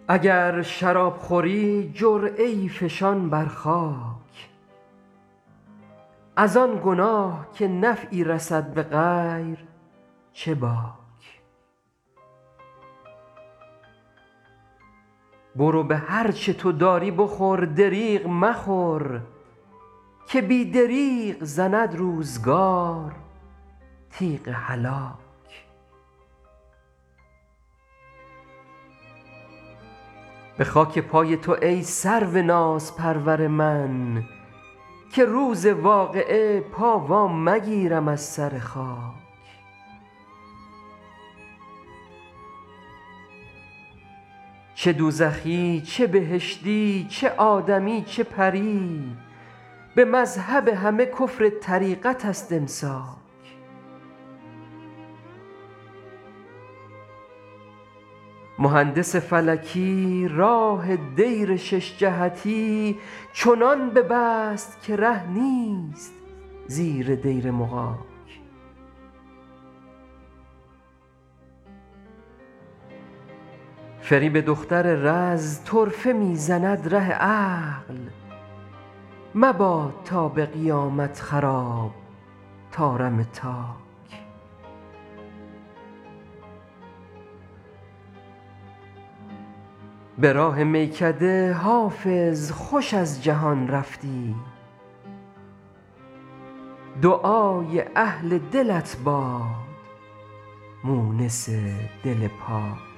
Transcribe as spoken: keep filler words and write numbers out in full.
اگر شراب خوری جرعه ای فشان بر خاک، از آن گناه که نفعی رسد به غیر چه باک. برو به هر چه تو داری بخور، دریغ مخور که بی دریغ زند روزگار تیغ هلاک. به خاک پای تو ای سرو نازپرور من، که روز واقعه پا وا مگیرم از سر خاک. چه دوزخی چه بهشتی، چه آدمی چه پری، به مذهب همه کفر طریقت است امساک. مهندس فلکی راه دیر شش جهتی، چنان ببست که ره نیست زیر دیر مغاک. فریب دختر رز طرفه می زند ره عقل، مباد تا به قیامت خراب طارم تاک. به راه میکده حافظ خوش از جهان رفتی، دعای اهل دلت باد مونس دل پاک.